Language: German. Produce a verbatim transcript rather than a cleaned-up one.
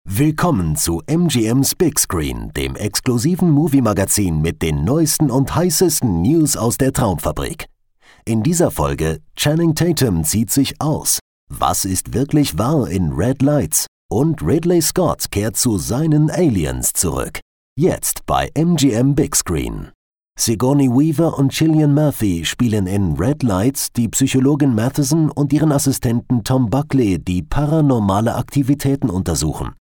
Willkommen zu M G M's Big Screen, dem exklusiven Movie-Magazin mit den neuesten und heißesten News aus der Traumfabrik. In dieser Folge: Channing Tatum zieht sich aus. Was ist wirklich wahr in Red Lights? Und Ridley Scott kehrt zu seinen Aliens zurück. Jetzt bei M G M Big Screen. Sigourney Weaver und Cillian Murphy spielen in Red Lights die Psychologin Matheson und ihren Assistenten Tom Buckley, die paranormale Aktivitäten untersuchen.